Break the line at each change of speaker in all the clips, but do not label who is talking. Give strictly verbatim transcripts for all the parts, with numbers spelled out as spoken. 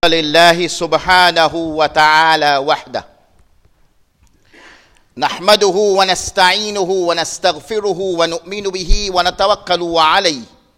لله سبحانه وتعالى وحده نحمده ونستعينه ونستغفره ونؤمن به ونتوكل عليه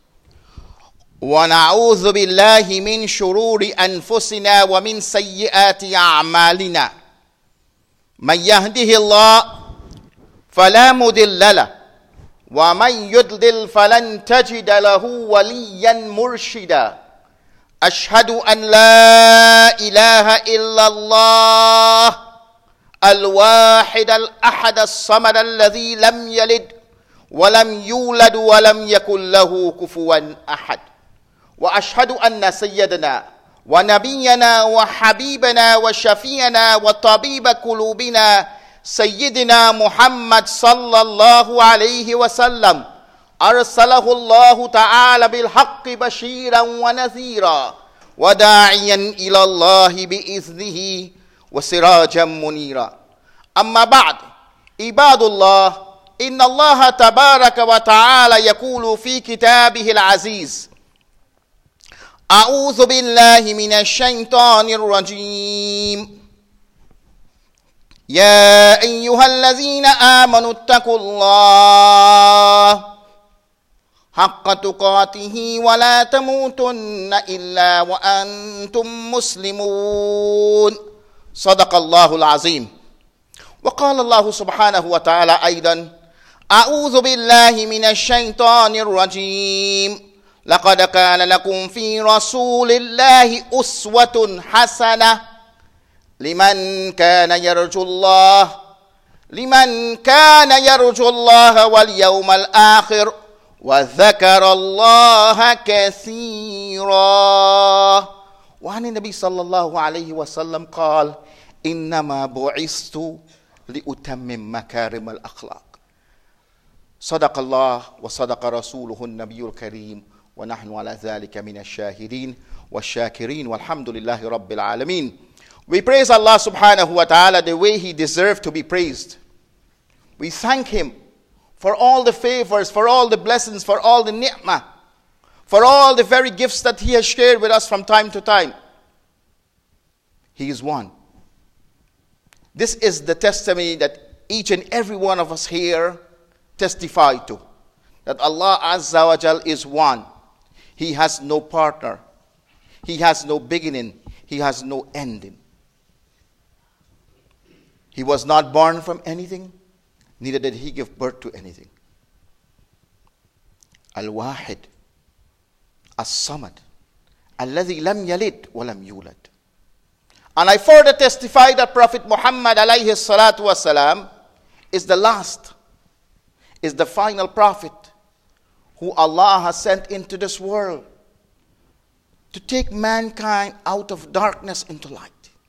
ونعوذ بالله من شرور أنفسنا ومن سيئات أعمالنا من يهده الله فلا مضل له ومن يضلل فلن تجد له وليا مرشدا أشهد أن لا إله إلا الله الواحد الأحد الصمد الذي لم يلد ولم يولد ولم يكن له كفوا أحد وأشهد أن سيدنا ونبينا وحبيبنا وشفينا وطبيب قلوبنا سيدنا محمد صلى الله عليه وسلم أرسله الله تعالى بالحق بشيرا ونذيرا وداعيا إلى الله بإذنه وسراجا منيرا أما بعد عباد الله إن الله تبارك وتعالى يقول في كتابه العزيز أعوذ بالله من الشيطان الرجيم يا أيها الذين آمنوا اتقوا الله حق تقاته ولا تموتن إلا وأنتم مسلمون صدق الله العظيم. وقال الله سبحانه وتعالى أيضا أعوذ بالله من الشيطان الرجيم لقد كان لكم في رسول الله أسوة حسنة لمن كان يرجو الله لمن كان يرجو الله واليوم الآخر وذكر الله كثيرا. وعن النبي صلى الله عليه وسلم قال إنما بعثت لأتمم مكارم الأخلاق. صدق الله وصدق رسوله النبي الكريم ونحن على ذلك من الشاهدين والشاكرين والحمد لله رب العالمين. We praise Allah subhanahu wa ta'ala the way He deserved to be praised. We thank Him for all the favors, for all the blessings, for all the ni'mah, for all the very gifts that He has shared with us from time to time. He is one. This is the testimony that each and every one of us here testify to. That Allah Azza wa Jal is one. He has no partner. He has no beginning. He has no ending. He was not born from anything, neither did He give birth to anything. Al-Wahid, As-Samad, Alladhi lam yalid wa lam yulad. And I further testify that Prophet Muhammad alayhi salatu wasalam is the last, is the final prophet who Allah has sent into this world to take mankind out of darkness into light,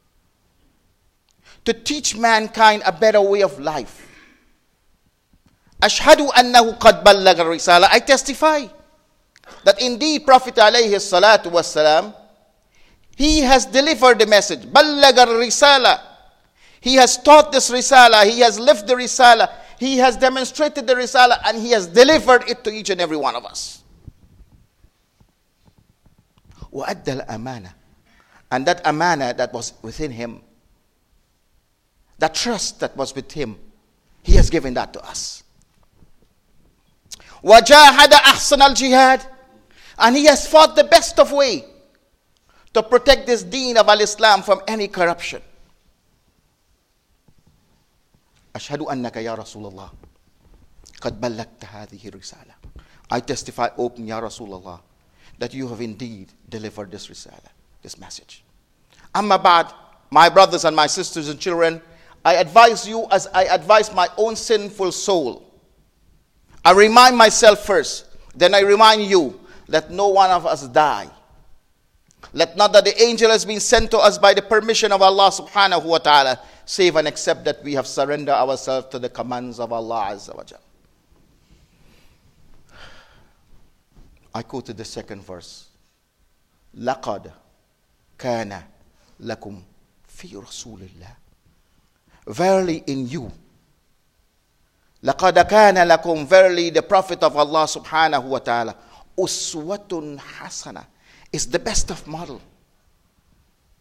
to teach mankind a better way of life. Ashhadu annahu qad ballaga risala. I testify that indeed Prophet alayhi salatu wasalam, he has delivered the message. Ballaga risala. He has taught this risala. He has lived the risala. He has demonstrated the risala and he has delivered it to each and every one of us. وَأَدَّى الْأَمَانَةِ. And that amana that was within him, that trust that was with him, he has given that to us. وَجَاهَدَ أَحْسَنَ الْجِهَادِ. And he has fought the best of way to protect this deen of al-Islam from any corruption. أشهد أنك يا رسول الله قد بلغت هذه الرسالة. I testify open يا رسول الله that you have indeed delivered this risala, this message. Amma ba'd, my brothers and my sisters and children, I advise you as I advise my own sinful soul. I remind myself first, then I remind you, let no one of us die. Let not that the angel has been sent to us by the permission of Allah subhanahu wa ta'ala, save and except that we have surrendered ourselves to the commands of Allah Azza wa Jal. I quoted the second verse. لَقَدْ كَانَ لَكُمْ فِي رَسُولِ اللَّهِ. Verily in you. لَقَدْ كَانَ لَكُمْ. Verily the Prophet of Allah subhanahu wa ta'ala. أُسْوَةٌ حَسَنَةٌ is the best of model.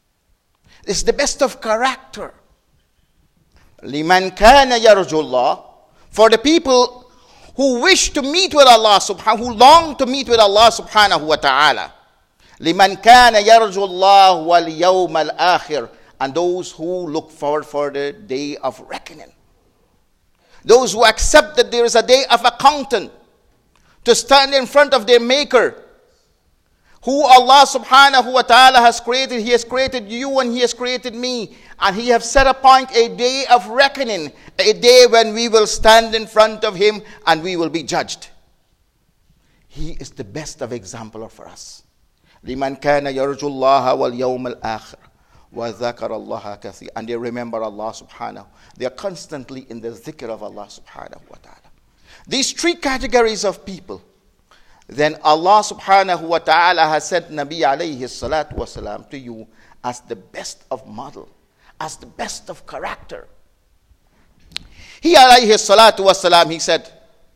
It's the best of character. لِمَنْ كَانَ يَرْجُو اللَّهِ, for the people who wish to meet with Allah subhanahu, who long to meet with Allah subhanahu wa ta'ala. لِمَنْ كَانَ يَرْجُو اللَّهِ وَالْيَوْمَ الْآخِرِ, and those who look forward for the day of reckoning. Those who accept that there is a day of accounting, to stand in front of their Maker, who Allah subhanahu wa ta'ala has created. He has created you and He has created me. And He has set apart a day of reckoning, a day when we will stand in front of Him and we will be judged. He is the best of example for us. لِمَنْ كَانَ يَرْجُو اللَّهَ وَالْيَوْمَ الْآخِرِ وَذَكَرَ اللَّهَ كَثِيرًا, and they remember Allah subhanahu. They are constantly in the zikr of Allah subhanahu wa ta'ala. These three categories of people, then Allah subhanahu wa ta'ala has sent Nabi alayhi salatu wasalam to you as the best of model, as the best of character. He alayhi salatu wasalam, he said,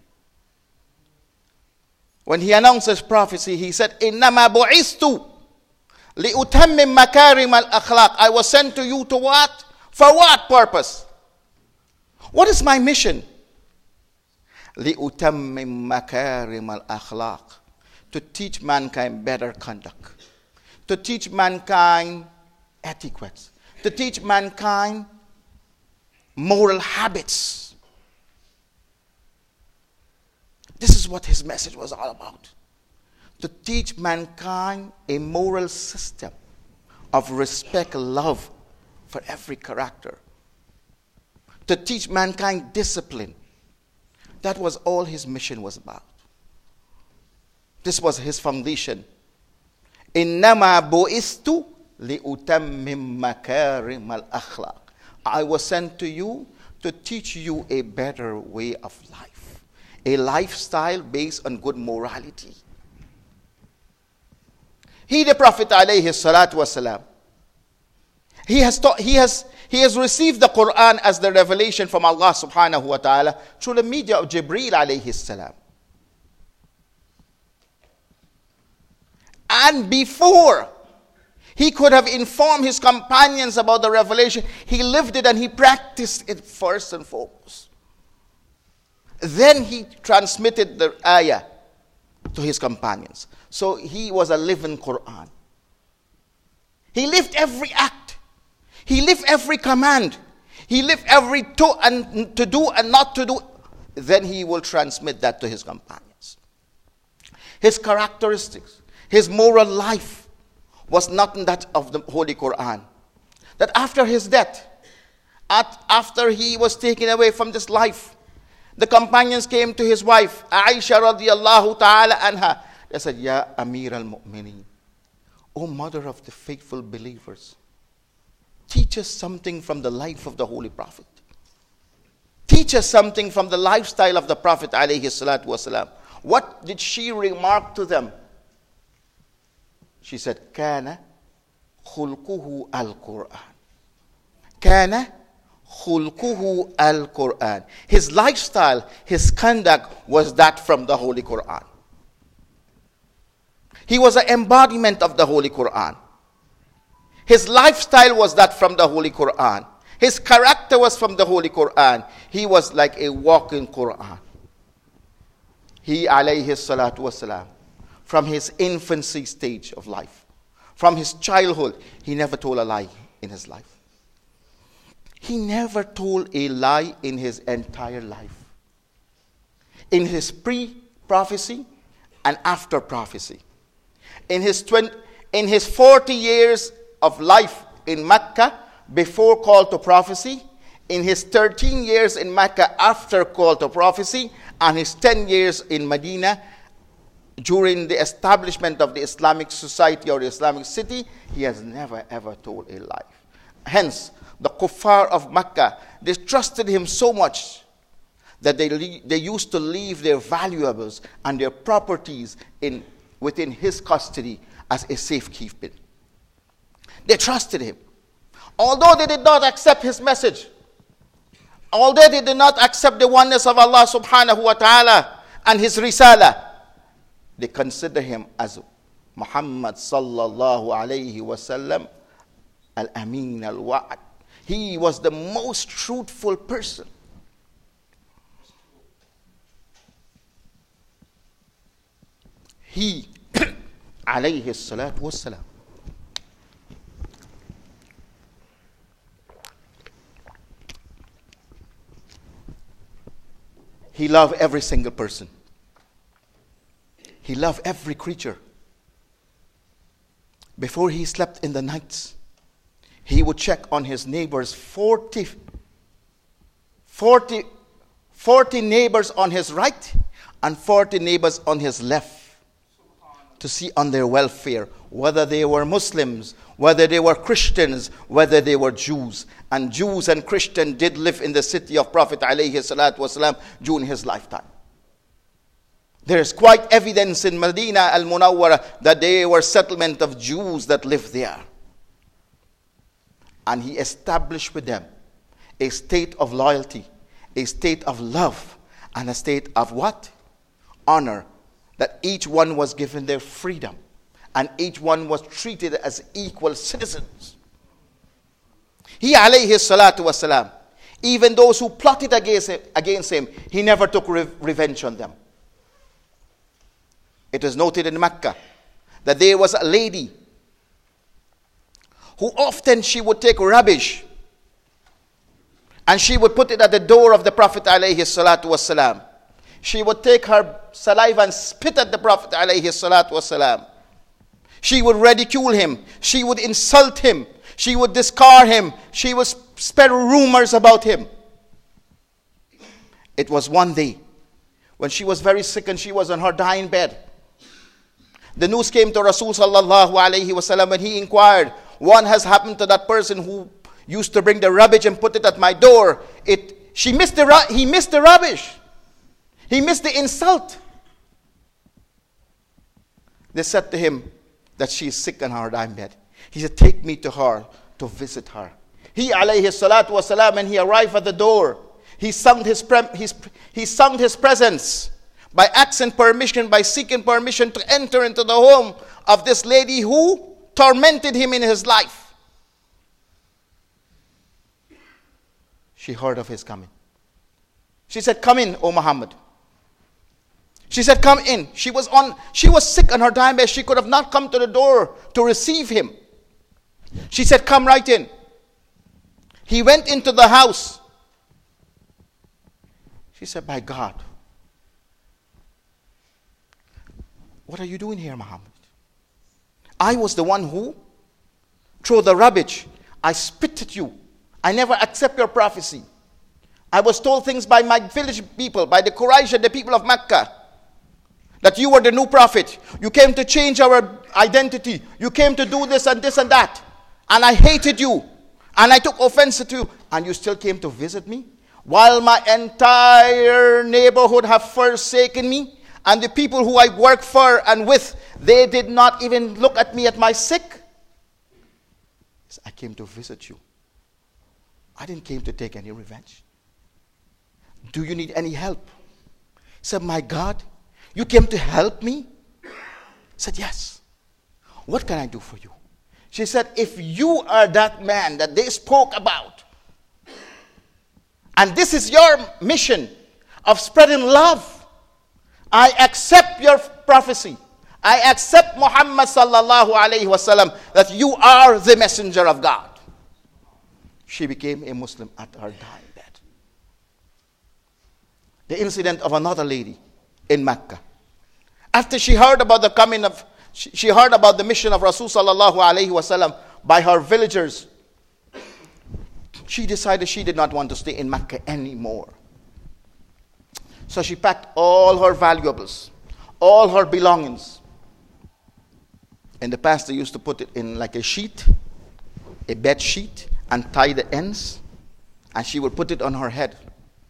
when he announced his prophecy, he said, إِنَّمَا بُعِثْتُ لِأُتَمِّمْ مَكَارِمَ الْأَخْلَاقِ, I was sent to you to what? For what purpose? What is my mission? لِأُتَمِّمْ مَكَارِمَ الْأَخْلَاقِ, to teach mankind better conduct, to teach mankind etiquette, to teach mankind moral habits. This is what his message was all about. To teach mankind a moral system of respect, love for every character. To teach mankind discipline. That was all his mission was about. This was his foundation. إِنَّمَا بُئِسْتُ لِأُتَمِّمْ مَكَارِمَ الْأَخْلَاقِ, I was sent to you to teach you a better way of life. A lifestyle based on good morality. He, the Prophet alayhi salatu wasalam, he has taught, he has he has received the Quran as the revelation from Allah subhanahu wa ta'ala through the media of Jibreel alayhi salam. And before he could have informed his companions about the revelation, he lived it and he practiced it first and foremost. Then he transmitted the ayah to his companions. So he was a living Quran. He lived every act. He lived every command. He lived every to and to do and not to do. Then he will transmit that to his companions. His characteristics, his moral life was not that of the Holy Quran. That after his death, at, after he was taken away from this life, the companions came to his wife, Aisha radiallahu ta'ala anha. They said, Ya Amir al-Mu'mineen, O mother of the faithful believers, teach us something from the life of the Holy Prophet. Teach us something from the lifestyle of the Prophet alayhi salatu wasalam. What did she remark to them? She said, Kana khulquhu al-Quran. Kana khulquhu al-Quran. His lifestyle, his conduct was that from the Holy Quran. He was an embodiment of the Holy Quran. His lifestyle was that from the Holy Quran. His character was from the Holy Quran. He was like a walking Quran. He alayhi salatu wasalam, from his infancy stage of life, from his childhood, he never told a lie in his life. He never told a lie in his entire life. In his pre-prophecy and after prophecy. In his twenty, in his forty years of life in Mecca before call to prophecy, in his thirteen years in Mecca after call to prophecy, and his ten years in Medina during the establishment of the Islamic society or the Islamic city, he has never ever told a lie. Hence, the kuffar of Mecca, they trusted him so much that they, they used to leave their valuables and their properties in, within his custody as a safekeeping. They trusted him. Although they did not accept his message, although they did not accept the oneness of Allah subhanahu wa ta'ala and his risala, they consider him as Muhammad sallallahu alayhi wasallam al-amin al-wa'ad. He was the most truthful person. He, alayhi salatu wassalam, he loved every single person. He loved every creature. Before he slept in the nights, he would check on his neighbors, forty, forty, forty neighbors on his right and forty neighbors on his left, to see on their welfare, whether they were Muslims, whether they were Christians, whether they were Jews. And Jews and Christians did live in the city of Prophet alayhi salatu wasalam during his lifetime. There is quite evidence in Medina al-Munawwara that there were settlement of Jews that lived there. And he established with them a state of loyalty, a state of love, and a state of what? Honor. That each one was given their freedom and each one was treated as equal citizens. He alayhi salatu wasalam, even those who plotted against him, against him he never took re- revenge on them. It is noted in Mecca that there was a lady who often she would take rubbish and she would put it at the door of the Prophet alayhi salatu wasalam. She would take her saliva and spit at the Prophet alayhi salatu wasalam. She would ridicule him. She would insult him. She would discard him. She would spread rumors about him. It was one day when she was very sick and she was on her dying bed. The news came to Rasul sallallahu alayhi wasallam and he inquired, what has happened to that person who used to bring the rubbish and put it at my door? It, she missed the, he missed the rubbish. He missed the insult. They said to him that she is sick on her dying bed. He said, take me to her to visit her. He alayhi salatu wasalam, when he arrived at the door, he sung his, pre- his, he sung his presence by asking permission, by seeking permission to enter into the home of this lady who tormented him in his life. She heard of his coming. She said, come in, O Muhammad. She said, come in. She was on, she was sick on her dying bed. She could have not come to the door to receive him. She said, come right in. He went into the house. She said, by God, what are you doing here, Muhammad? I was the one who threw the rubbish. I spit at you. I never accept your prophecy. I was told things by my village people, by the Quraysh and the people of Mecca, that you were the new prophet. You came to change our identity. You came to do this and this and that. And I hated you. And I took offense to you. And you still came to visit me? While my entire neighborhood have forsaken me. And the people who I work for and with, they did not even look at me at my sick. I came to visit you. I didn't came to take any revenge. Do you need any help? He said, my God, you came to help me? I said, yes. What can I do for you? She said, if you are that man that they spoke about, and this is your mission of spreading love, I accept your prophecy. I accept Muhammad sallallahu alayhi wasallam that you are the messenger of God. She became a Muslim at her dying bed. The incident of another lady in Mecca. After she heard about the coming of, she, she heard about the mission of Rasul sallallahu alayhi wasallam by her villagers, she decided she did not want to stay in Mecca anymore. So she packed all her valuables, all her belongings. In the past, they used to put it in like a sheet, a bed sheet, and tie the ends, and she would put it on her head.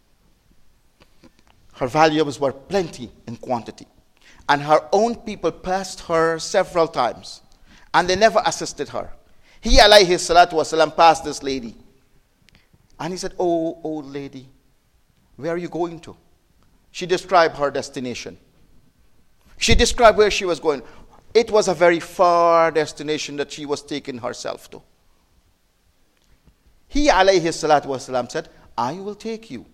Her valuables were plenty in quantity. And her own people passed her several times, and they never assisted her. He, alayhi salatu wasalam, passed this lady. And he said, oh, old lady, where are you going to? She described her destination. She described where she was going. It was a very far destination that she was taking herself to. He alayhi salatu wasalam said, I will take you.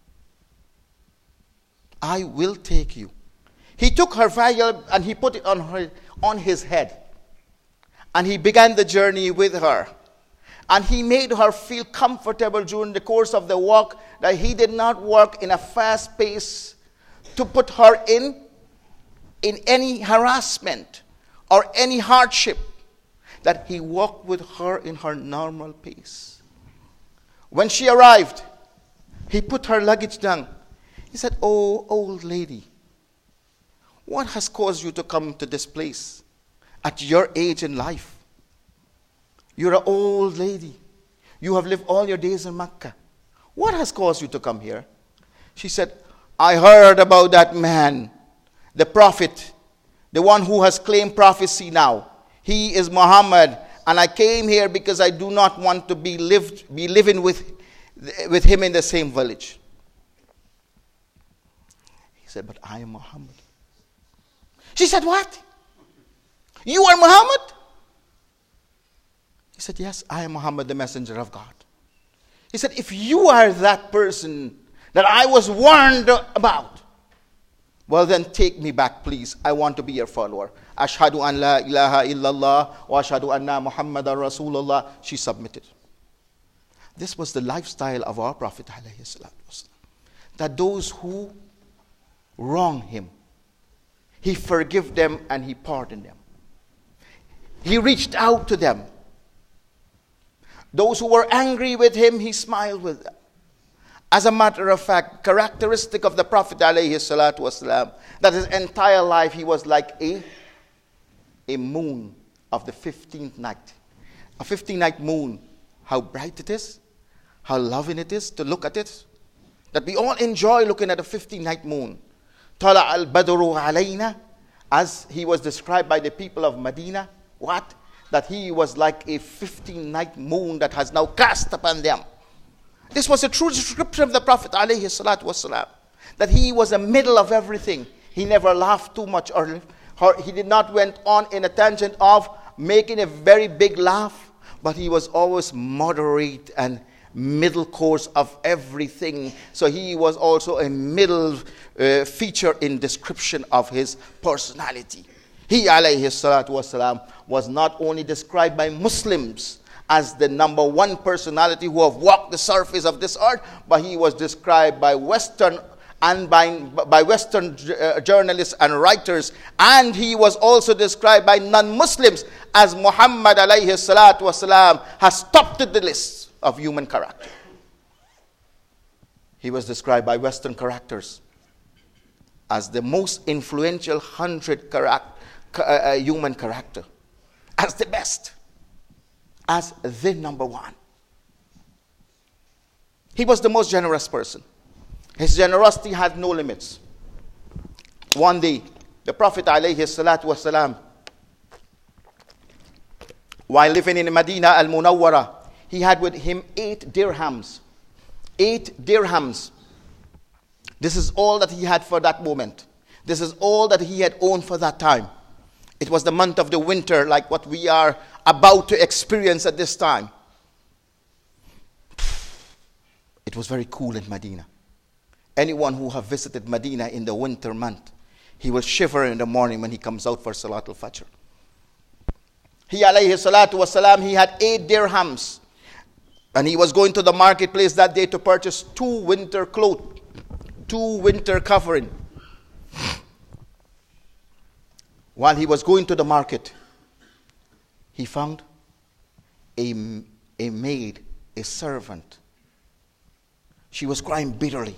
I will take you. He took her veil and he put it on her, on his head. And he began the journey with her. And he made her feel comfortable during the course of the walk, that he did not work in a fast pace to put her in, in any harassment or any hardship, that he walked with her in her normal pace. When she arrived, he put her luggage down. He said, oh, old lady, what has caused you to come to this place at your age in life? You're an old lady. You have lived all your days in Mecca. What has caused you to come here? She said, I heard about that man, the prophet, the one who has claimed prophecy now. He is Muhammad, and I came here because I do not want to be lived, be living with, with him in the same village. He said, but I am Muhammad. She said, what? You are Muhammad? He said, yes, I am Muhammad, the messenger of God. He said, if you are that person that I was warned about, well then take me back, please. I want to be your follower. Ashhadu an la ilaha illallah wa ashhadu anna Muhammadan Rasulullah. She submitted. This was the lifestyle of our Prophet alayhi salatu wasalam. That those who wrong him, he forgave them and he pardoned them. He reached out to them. Those who were angry with him, he smiled with them. As a matter of fact, characteristic of the Prophet alayhi salatu wasalam, that his entire life he was like a, a moon of the fifteenth night. A fifteenth night moon, how bright it is, how loving it is to look at it. That we all enjoy looking at a fifteenth night moon. Tala al-badru alayna, as he was described by the people of Medina. What? That he was like a fifteenth night moon that has now cast upon them. This was a true description of the Prophet alayhi salatu wasalam. That he was a middle of everything. He never laughed too much, or, or he did not went on in a tangent of making a very big laugh, but he was always moderate and middle course of everything. So he was also a middle uh, feature in description of his personality. He alayhi salatu wasalam was not only described by Muslims as the number one personality who have walked the surface of this earth, but he was described by Western and by, by Western uh, journalists and writers, and he was also described by non-Muslims as Muhammad alayhi salatu wasalam has topped the list of human character. He was described by Western characters as the most influential hundred character, uh, human character, as the best, as the number one. He was the most generous person. His generosity had no limits. One day, the Prophet alayhi salatu wasalam, while living in Medina al-Munawwara, he had with him eight dirhams. Eight dirhams. This is all that he had for that moment. This is all that he had owned for that time. It was the month of the winter, like what we are about to experience at this time. It was very cool in Medina. Anyone who have visited Medina in the winter month, he will shiver in the morning when he comes out for Salatul Fajr. He alayhi salatu wasalam, he had eight dirhams. And he was going to the marketplace that day to purchase two winter clothes, two winter covering. While he was going to the market, he found a, a maid, a servant. She was crying bitterly.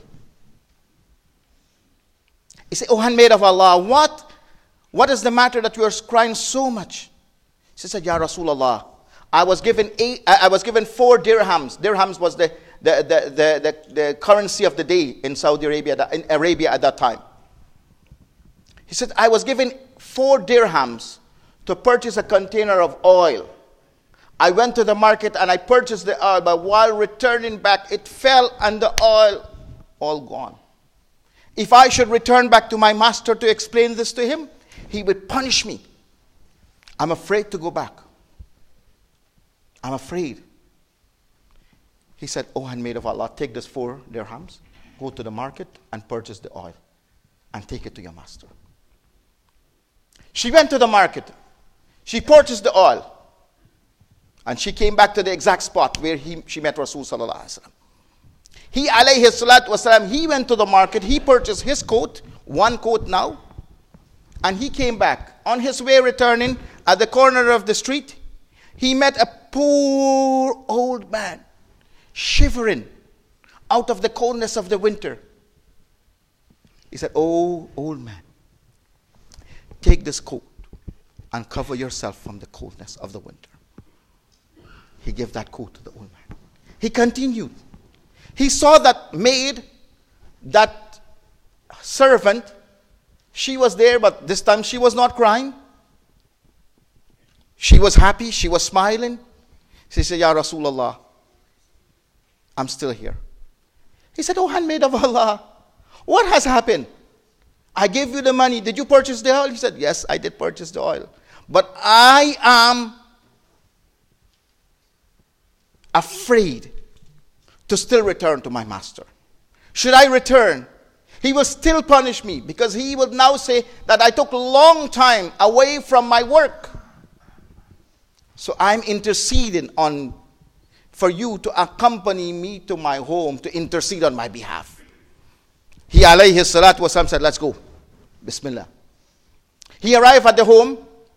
He said, "Oh, handmaid of Allah, what, what is the matter that you are crying so much?" She said, "Ya Rasulullah, I was given eight, I was given four dirhams. Dirhams was the, the, the, the, the, the currency of the day in Saudi Arabia, in Arabia at that time. He said, I was given four dirhams to purchase a container of oil. I went to the market and I purchased the oil, but while returning back, it fell and the oil all gone. If I should return back to my master to explain this to him, he would punish me. I'm afraid to go back. I'm afraid." He said, "O handmaid of Allah, take this four dirhams, go to the market and purchase the oil and take it to your master." She went to the market. She purchased the oil. And she came back to the exact spot where he, she met Rasul sallallahu alaihi wasallam. He alayhi salatu wasalam, he went to the market. He purchased his coat, one coat now. And he came back. On his way returning, at the corner of the street, he met a poor old man, shivering out of the coldness of the winter. He said, "Oh, old man, take this coat and cover yourself from the coldness of the winter." He gave that coat to the old man. He continued. He saw that maid, that servant, she was there, but this time she was not crying. She was happy, she was smiling. She said, "Ya Rasulullah, I'm still here." He said, "Oh, handmaid of Allah, what has happened? I gave you the money. Did you purchase the oil?" He said, "Yes, I did purchase the oil. But I am afraid to still return to my master. Should I return, he will still punish me, because he will now say that I took a long time away from my work. So I'm interceding on for you to accompany me to my home to intercede on my behalf." He alayhi salatu wasalam said, "Let's go. Bismillah." He arrived at the home.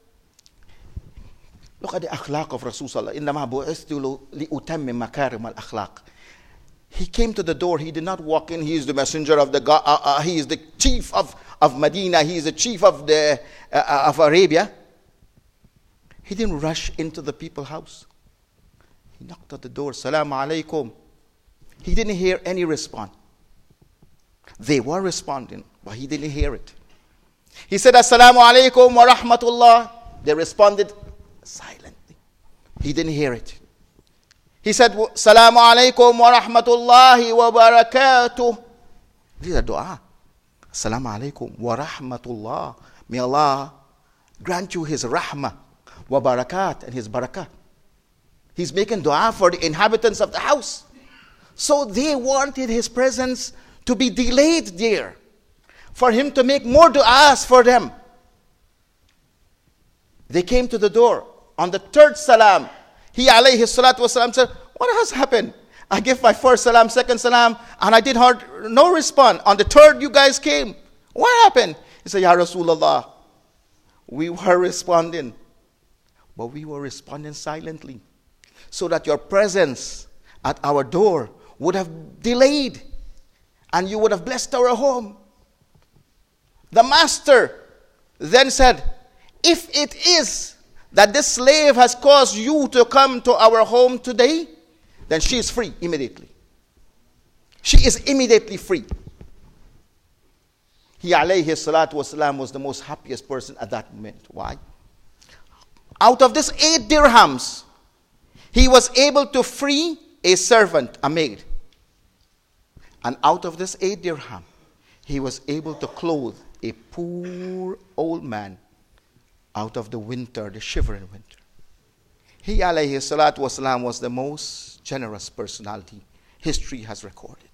Look at the akhlaq of Rasulullah. إِنَّمَا بُعِثْتُ لِأُتَمِّمَ مَكَارِمَ الْأَخْلَاقِ. He came to the door. He did not walk in. He is the messenger of the God. Uh, uh, he is the chief of, of Medina. He is the chief of, the, uh, of Arabia. He didn't rush into the people's house. He knocked at the door. "Salaam alaikum." He didn't hear any response. They were responding, but he didn't hear it. He said, "Assalamu alaikum wa rahmatullah." They responded silently. He didn't hear it. He said, "Assalamu alaikum wa rahmatullahi wa barakatuh." This is a dua. "Assalamu alaikum wa rahmatullah." May Allah grant you his rahmah wa barakat and his barakah. He's making dua for the inhabitants of the house. So they wanted his presence to be delayed there, for him to make more du'as for them. They came to the door. On the third salam, he alayhi salatu wasalam said, "What has happened? I gave my first salam, second salam, and I did hard, no response. On the third, you guys came. What happened?" He said, "Ya Rasulullah, we were responding, but we were responding silently, so that your presence at our door would have delayed, and you would have blessed our home." The master then said, "If it is that this slave has caused you to come to our home today, then she is free immediately." She is immediately free. He alayhi salatu wasalam was the most happiest person at that moment. Why? Out of this eight dirhams, he was able to free a servant, a maid. And out of this eight dirham, he was able to clothe a poor old man out of the winter, the shivering winter. He alayhi salatu wasalam was the most generous personality history has recorded.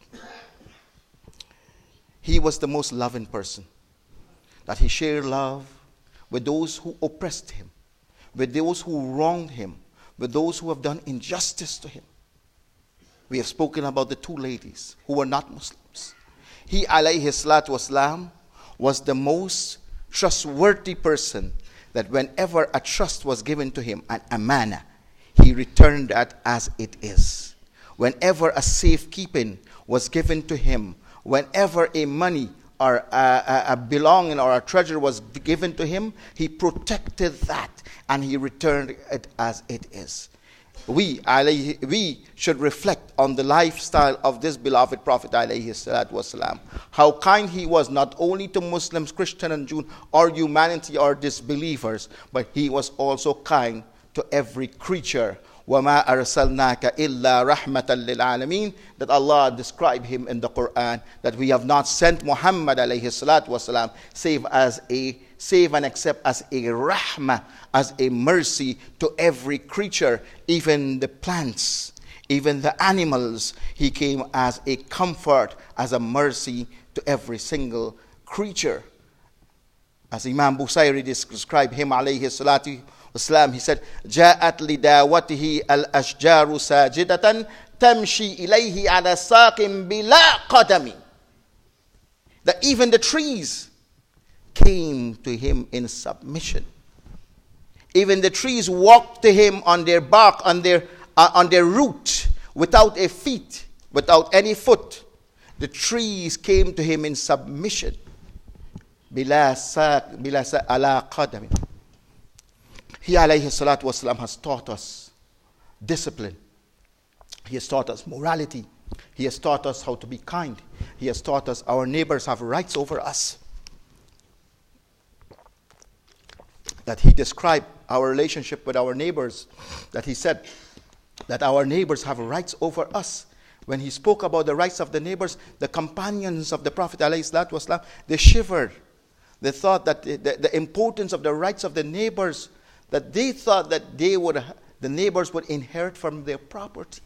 He was the most loving person, that he shared love with those who oppressed him, with those who wronged him, with those who have done injustice to him. We have spoken about the two ladies who were not Muslims. He alayhi salatu wasalam was the most trustworthy person, that whenever a trust was given to him, an amana, he returned that as it is. Whenever a safekeeping was given to him, whenever a money or a, a, a belonging or a treasure was given to him, he protected that and he returned it as it is. We, alayhi, we should reflect on the lifestyle of this beloved Prophet alayhi salatu wasalam. How kind he was, not only to Muslims, Christian and Jew, or humanity or disbelievers, but he was also kind to every creature. وَمَا أَرْسَلْنَاكَ إِلَّا رَحْمَةً لِلْعَالَمِينَ, that Allah described him in the Quran, that we have not sent Muhammad alayhi salatu wasalam save as a save and except as a rahmah, as a mercy to every creature, even the plants, even the animals. He came as a comfort, as a mercy to every single creature. As Imam Busayri described him, alayhi salatu wasalam, he said, جاءت لداوته الأشجار ساجدة تمشي إليه على ساق بلا قدم. That even the trees came to him in submission. Even the trees walked to him on their bark, on their uh, on their root, without a feet, without any foot. The trees came to him in submission. Bila saq, bila saq ala qadami. He alayhi salatu wasalam has taught us discipline. He has taught us morality. He has taught us how to be kind. He has taught us our neighbors have rights over us. That he described our relationship with our neighbors, that he said that our neighbors have rights over us. When he spoke about the rights of the neighbors, the companions of the Prophet ﷺ, they shivered. They thought that the, the, the importance of the rights of the neighbors, that they thought that they would, the neighbors would inherit from their property.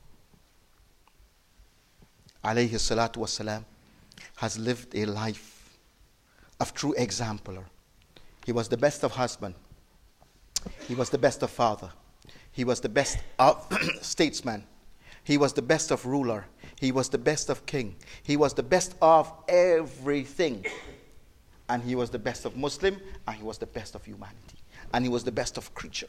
Alayhi salatu wasalam has lived a life of true exemplar. He was the best of husband. He was the best of father. He was the best of statesman. He was the best of ruler. He was the best of king. He was the best of everything. And he was the best of Muslim, and he was the best of humanity. And he was the best of creature.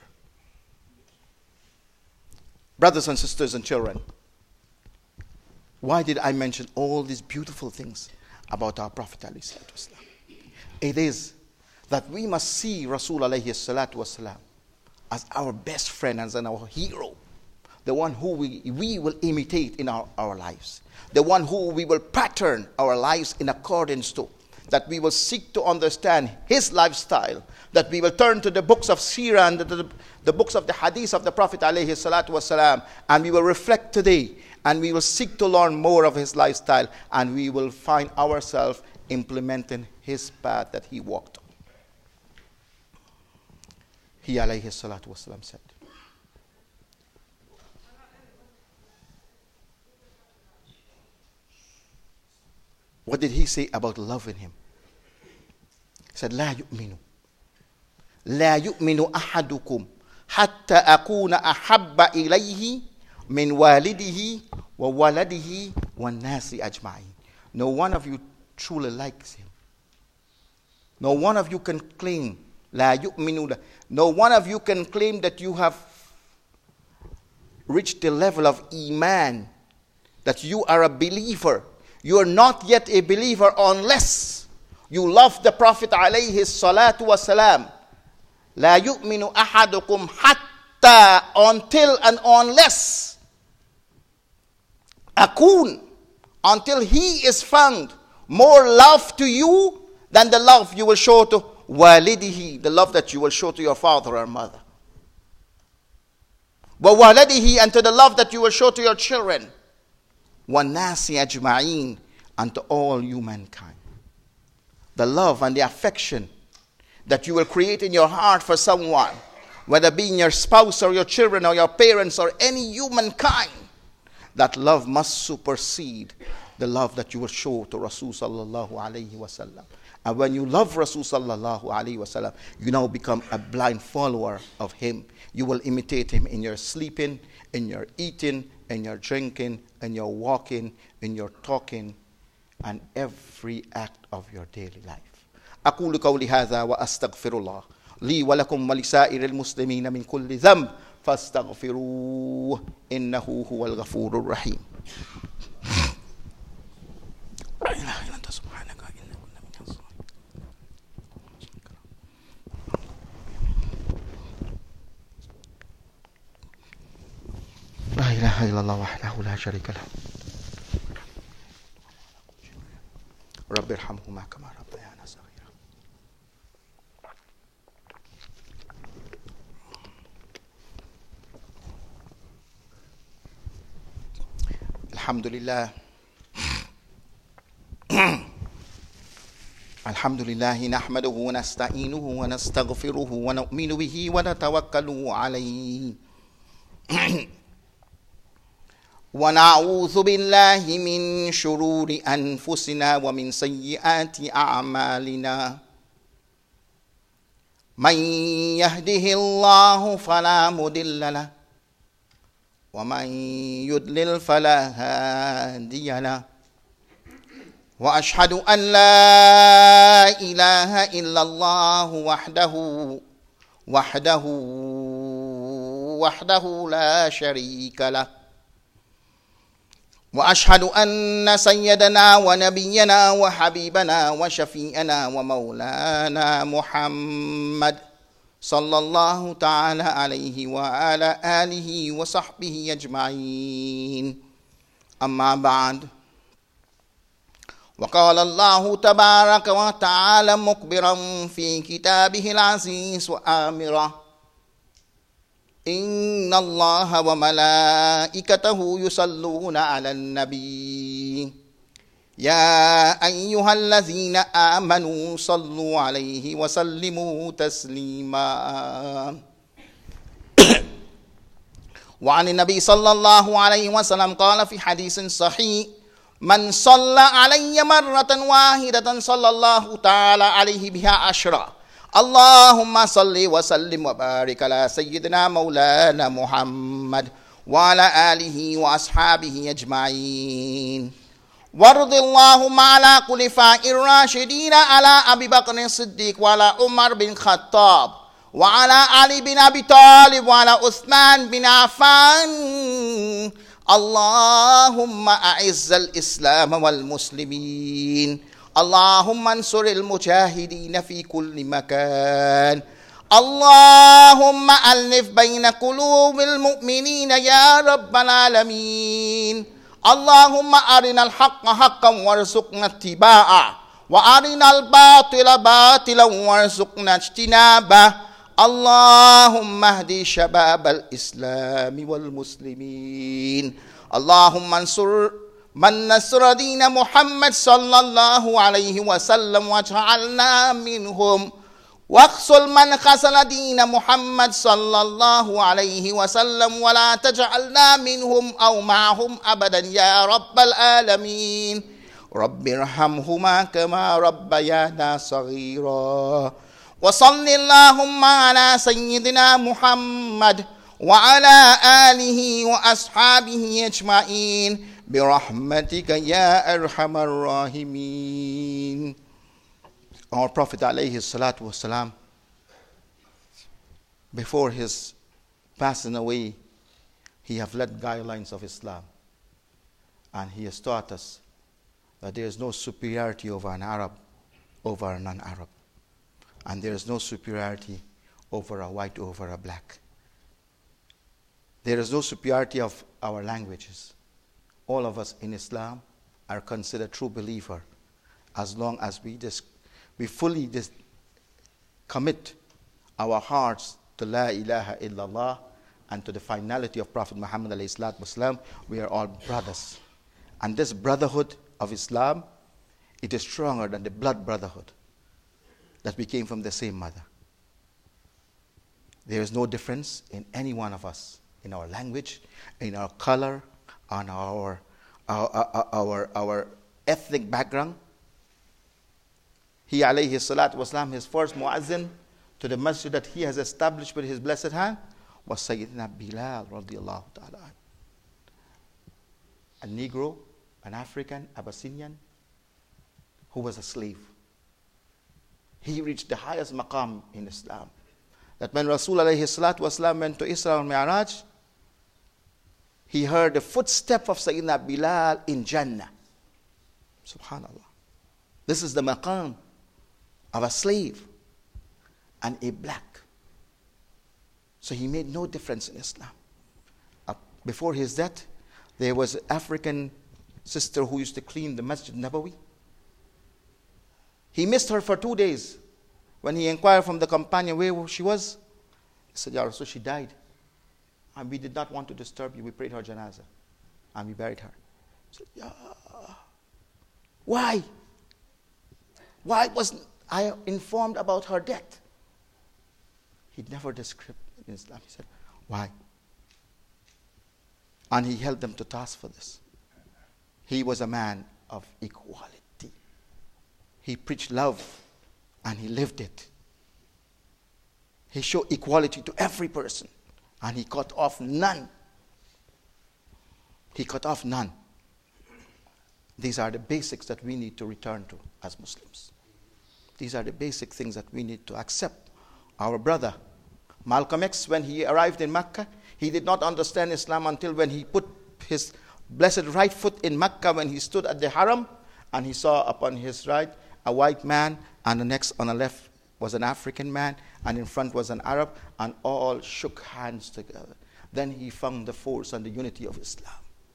Brothers and sisters and children, why did I mention all these beautiful things about our Prophet ﷺ? It is that we must see Rasul alayhi salatu wasalam as our best friend, as our hero, the one who we, we will imitate in our, our lives, the one who we will pattern our lives in accordance to, that we will seek to understand his lifestyle, that we will turn to the books of Sirah and the, the, the books of the hadith of the Prophet alayhi salatu wasalam, and we will reflect today, and we will seek to learn more of his lifestyle, and we will find ourselves implementing his path that he walked on. He alayhi salatu wasalam said, what did he say about loving him? He said, لا يؤمن لا يؤمن أحدكم حتى أكون أحب إليه من والده وولده والناس أجمعين. No one of you truly likes him. No one of you can claim لا يؤمن. No one of you can claim that you have reached the level of iman, that you are a believer. You are not yet a believer unless you love the Prophet alayhi salatu wasalam. La yu'minu ahadukum hatta, until and unless akun, until he is found more love to you than the love you will show to walidihi, the love that you will show to your father or mother. Wa waladihi, and to the love that you will show to your children. وَالنَّاسِ أَجْمَعِينَ, and to all humankind. The love and the affection that you will create in your heart for someone, whether being your spouse or your children or your parents or any humankind, that love must supersede the love that you will show to Rasul sallallahu alayhi wasallam. And when you love Rasul sallallahu alayhi wasallam, you now become a blind follower of him. You will imitate him in your sleeping, in your eating, in your drinking, in your walking, in your talking, and every act of your daily life. أقول قولي هذا وأستغفر الله لي ولكم ولسائر المسلمين من كل ذنب فاستغفروه إنه هو الغفور الرحيم. لا إله إلا أنت سبحانك إني كنا من الظالمين. لا إله إلا الله وحده لا شريك له رب ارحمهما كما ربيانا صغيرا. الحمد لله الحمد لله نحمده ونستعينه ونستغفره ونؤمن به ونتوكل عليه ونعوذ بالله من شرور أنفسنا ومن سيئات أعمالنا من يهده الله فلا مضل له ومن يضلل فلا هادي له وأشهد أن لا إله إلا الله وحده وحده وحده لا شريك له وأشهد أن سيدنا ونبينا وحبيبنا وشفيئنا ومولانا محمد صلى الله تعالى عليه وعلى آله وصحبه أجمعين أما بعد وقال الله تبارك وتعالى مخبرا في كتابه العزيز وآمرا إن الله وملائكته يصلون على النبي يا أيها الذين آمنوا صلوا عليه وسلموا تسليما وعن النبي صلى الله عليه وسلم قال في حديث صحيح من صلى علي مرة واحدة صلى الله تعالى عليه بها عشرا اللهم صل وسلم وبارك على سيدنا مولانا محمد وعلى آله وأصحابه أجمعين وارض اللهم على خلفاء الراشدين على أبي بكر الصديق وعلى عمر بن الخطاب وعلى علي بن أبي طالب وعلى عثمان بن عفان اللهم أعز الإسلام والمسلمين اللهم انصر المجاهدين في كل مكان اللهم ألف بين قلوب المؤمنين يا رب العالمين اللهم أرنا الحق حقا وارزقنا اتباعه وأرنا الباطل باطلا وارزقنا اجتنابه اللهم اهد شباب الإسلام والمسلمين اللهم انصر من نصر دين محمد صلى الله عليه وسلم واجعلنا منهم واخذل من خذل دين محمد صلى الله عليه وسلم ولا تجعلنا منهم أو معهم أبدا يا رب العالمين رب ارحمهما كما ربيانا صغيرا وصل اللهم على سيدنا محمد وعلى آله وأصحابه أجمعين برحمتك يا أرحم الراحمين. Our Prophet alayhi salatu wasalam, before his passing away, he have led guidelines of Islam, and he has taught us that there is no superiority over an Arab over a non-Arab, and there is no superiority over a white over a black. There is no superiority of our languages. All of us in Islam are considered true believer as long as we just we fully just commit our hearts to La ilaha illallah and to the finality of Prophet Muhammad alayhi salatu wasalam. We are all brothers. And this brotherhood of Islam, it is stronger than the blood brotherhood that we came from the same mother. There is no difference in any one of us, in our language, in our color, on our, our, our, our, our ethnic background. He alayhi salatu wasalam, his first muazzin to the masjid that he has established with his blessed hand was Sayyidina Bilal radiallahu ta'ala. A Negro, an African, Abyssinian, who was a slave. He reached the highest maqam in Islam. That when Rasul alayhi salatu wasalam went to Isra al-Mi'raj, he heard the footstep of Sayyidina Bilal in Jannah. Subhanallah. This is the maqam of a slave and a black. So he made no difference in Islam. Uh, before his death, there was an African sister who used to clean the Masjid Nabawi. He missed her for two days. When he inquired from the companion where she was, he said, Ya Rasul, she died. And we did not want to disturb you. We prayed her janazah. And we buried her. He said, Ya, why? Why wasn't I informed about her death? He never described in Islam. He said, why? And he held them to task for this. He was a man of equality. He preached love and he lived it. He showed equality to every person and he cut off none. He cut off none. These are the basics that we need to return to as Muslims. These are the basic things that we need to accept. Our brother Malcolm X, when he arrived in Mecca, he did not understand Islam until when he put his blessed right foot in Mecca, when he stood at the Haram, and he saw upon his right a white man, and the next on the left was an African man, and in front was an Arab, and all shook hands together. Then he found the force and the unity of Islam.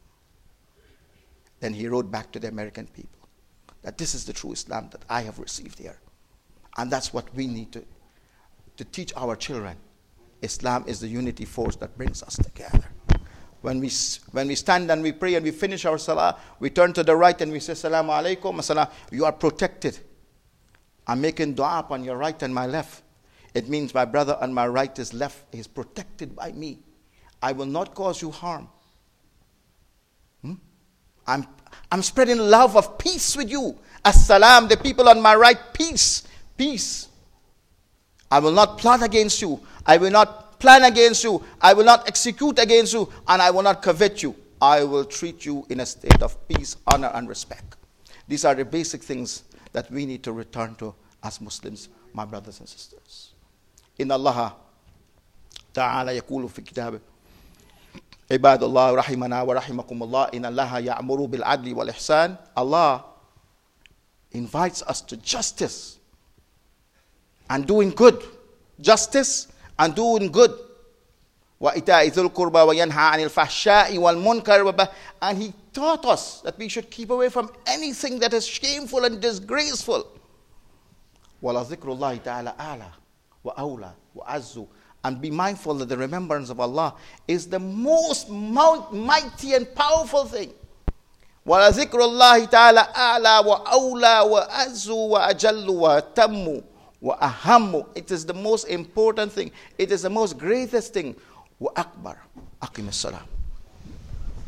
Then he wrote back to the American people that this is the true Islam that I have received here. And that's what we need to, to teach our children. Islam is the unity force that brings us together. When we, when we stand and we pray and we finish our salah, we turn to the right and we say, Assalamu alaikum, assalam. You are protected. I'm making dua upon your right and my left. It means my brother on my right is left. He is protected by me. I will not cause you harm. Hmm? I'm, I'm spreading love of peace with you. Assalam, the people on my right, peace, peace. I will not plot against you. I will not plan against you. I will not execute against you. And I will not covet you. I will treat you in a state of peace, honor, and respect. These are the basic things that we need to return to as Muslims, my brothers and sisters. In Allah Ta'ala yaqulu fi kitabih, Ibadullah rahimana wa rahimakumullah, in Allah ya'muru bil adli wal ihsan. Allah invites us to justice and doing good. Justice and doing good. وَإِتَاءِ ذُو الْقُرْبَى وَيَنْهَى عَنِ الْفَحْشَاءِ وَالْمُنْكَرِ. And he taught us that we should keep away from anything that is shameful and disgraceful. وَلَذِكْرُ اللَّهِ تَعَالَى أَعْلَى وَأَوْلَى وَأَعَزُّ. And be mindful that the remembrance of Allah is the most mighty and powerful thing. وَلَذِكْرُ اللَّهِ تَعَالَى أَعْلَى وَأَوْلَى وَأَعَزُّ وَأَجَلُّ وَأَتَمُّ وَأَهَمُّ. It is the most important thing. It is the most greatest thing. وَأَكْبَرُ. أَقِمِ الصَّلَاةِ.